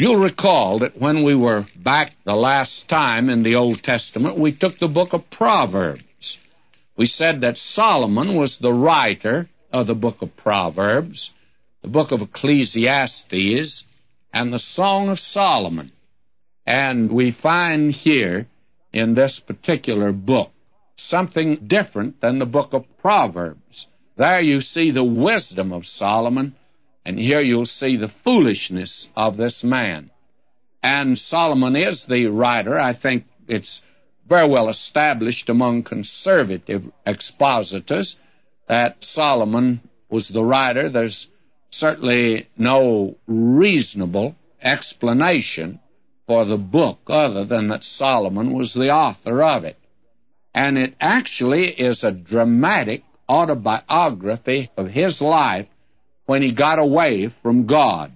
You'll recall that when we were back the last time in the Old Testament, we took the book of Proverbs. We said that Solomon was the writer of the book of Proverbs, the book of Ecclesiastes, and the Song of Solomon. And we find here in this particular book something different than the book of Proverbs. There you see the wisdom of Solomon, and here you'll see the foolishness of this man. And Solomon is the writer. I think it's very well established among conservative expositors that Solomon was the writer. There's certainly no reasonable explanation for the book other than that Solomon was the author of it. And it actually is a dramatic autobiography of his life when he got away from God.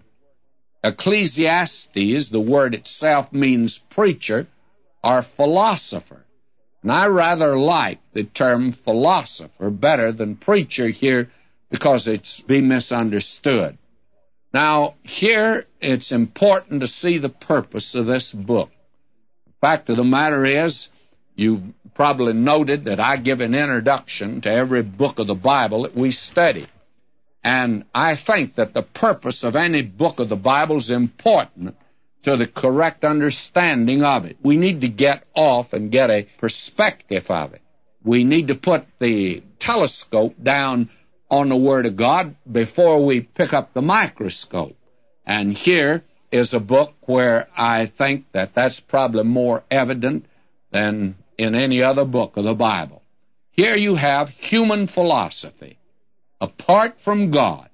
Ecclesiastes, the word itself means preacher or philosopher. And I rather like the term philosopher better than preacher here because it's been misunderstood. Now, here it's important to see the purpose of this book. The fact of the matter is, you've probably noted that I give an introduction to every book of the Bible that we study. And I think that the purpose of any book of the Bible is important to the correct understanding of it. We need to get off and get a perspective of it. We need to put the telescope down on the Word of God before we pick up the microscope. And here is a book where I think that that's probably more evident than in any other book of the Bible. Here you have human philosophy, apart from God,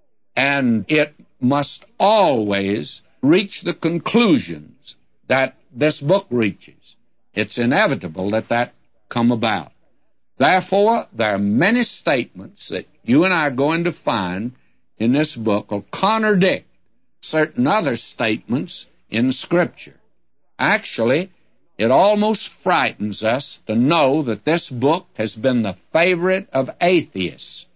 and it must always reach the conclusions that this book reaches. It's inevitable that that come about. Therefore, there are many statements that you and I are going to find in this book will contradict certain other statements in Scripture. Actually, it almost frightens us to know that this book has been the favorite of atheists,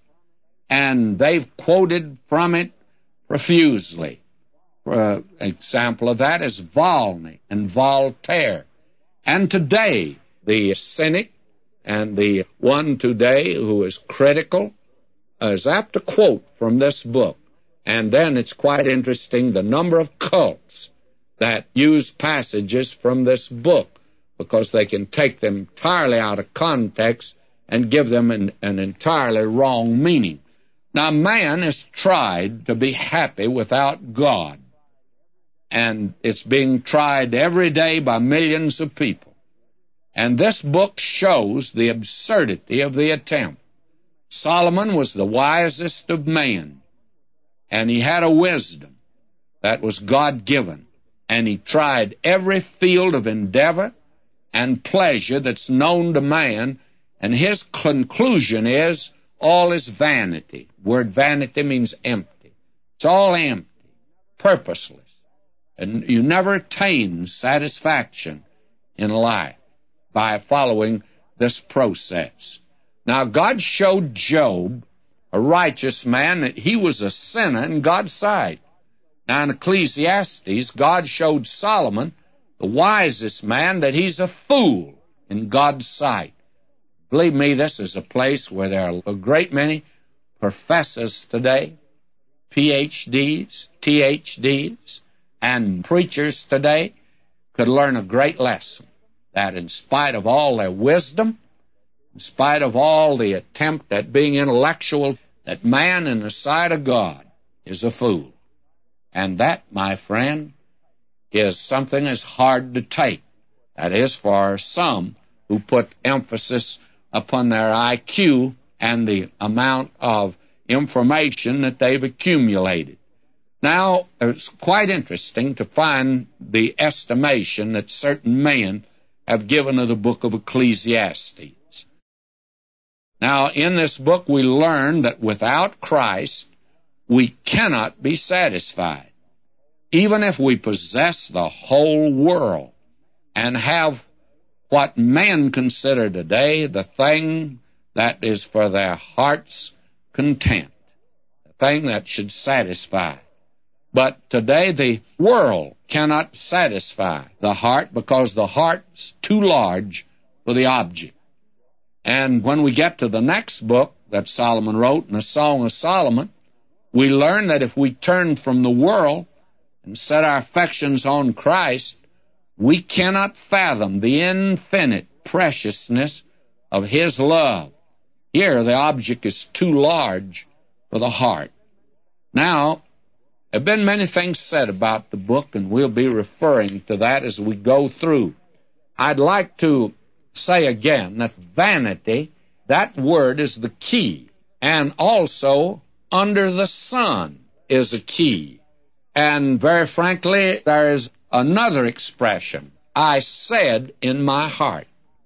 and they've quoted from it profusely. For example of that is Volney and Voltaire. And today, the cynic and the one today who is critical is apt to quote from this book. And then it's quite interesting the number of cults that use passages from this book because they can take them entirely out of context and give them an entirely wrong meaning. Now, man has tried to be happy without God, and it's being tried every day by millions of people. And this book shows the absurdity of the attempt. Solomon was the wisest of men, and he had a wisdom that was God-given, and he tried every field of endeavor and pleasure that's known to man, and his conclusion is all is vanity. The word vanity means empty. It's all empty, purposeless, and you never attain satisfaction in life by following this process. Now, God showed Job, a righteous man, that he was a sinner in God's sight. Now, in Ecclesiastes, God showed Solomon, the wisest man, that he's a fool in God's sight. Believe me, this is a place where there are a great many professors today, PhDs, THDs, and preachers today could learn a great lesson, that in spite of all their wisdom, in spite of all the attempt at being intellectual, that man in the sight of God is a fool. And that, my friend, is something that's hard to take. That is, for some who put emphasis upon their IQ and the amount of information that they've accumulated. Now, it's quite interesting to find the estimation that certain men have given of the book of Ecclesiastes. Now, in this book, we learn that without Christ, we cannot be satisfied. Even if we possess the whole world and have what men consider today the thing that is for their heart's content, the thing that should satisfy. But today the world cannot satisfy the heart because the heart's too large for the object. And when we get to the next book that Solomon wrote, in the Song of Solomon, we learn that if we turn from the world and set our affections on Christ, we cannot fathom the infinite preciousness of His love. Here, the object is too large for the heart. Now, there have been many things said about the book, and we'll be referring to that as we go through. I'd like to say again that vanity, that word is the key, and also under the sun is a key. And very frankly, there is another expression, I said in my heart.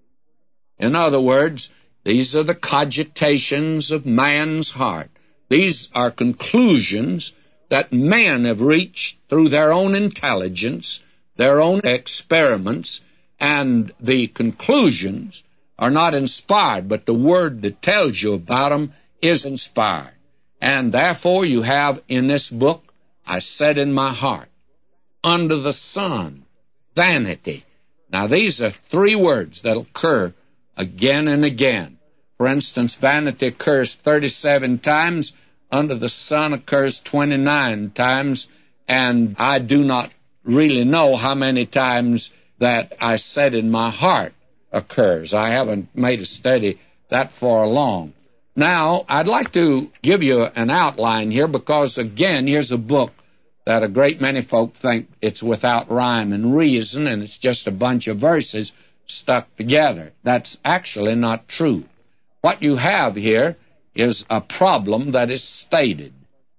In other words, these are the cogitations of man's heart. These are conclusions that men have reached through their own intelligence, their own experiments, and the conclusions are not inspired, but the word that tells you about them is inspired. And therefore you have in this book, I said in my heart, under the sun, vanity. Now these are three words that occur again and again. For instance, vanity occurs 37 times, under the sun occurs 29 times, and I do not really know how many times that I said in my heart occurs. I haven't made a study that far along. Now, I'd like to give you an outline here because, again, here's a book that a great many folk think it's without rhyme and reason, and it's just a bunch of verses stuck together. That's actually not true. What you have here is a problem that is stated,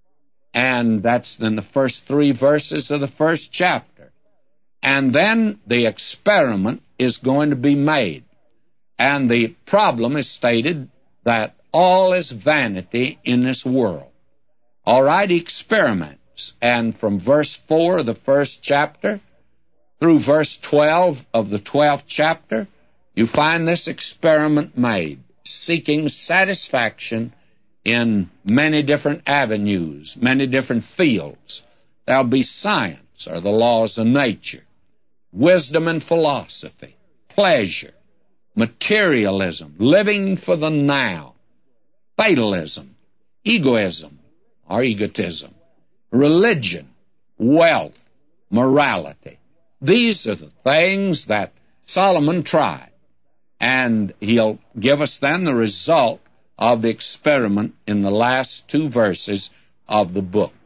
and that's in the first 3 verses of the first chapter. And then the experiment is going to be made, and the problem is stated that all is vanity in this world. All right, he experiments, and from verse 4 of the first chapter through verse 12 of the 12th chapter, you find this experiment made, seeking satisfaction in many different avenues, many different fields. There'll be science, or the laws of nature, wisdom and philosophy, pleasure, materialism, living for the now, fatalism, egoism, or egotism, religion, wealth, morality. These are the things that Solomon tried, and he'll give us then the result of the experiment in the last 2 verses of the book.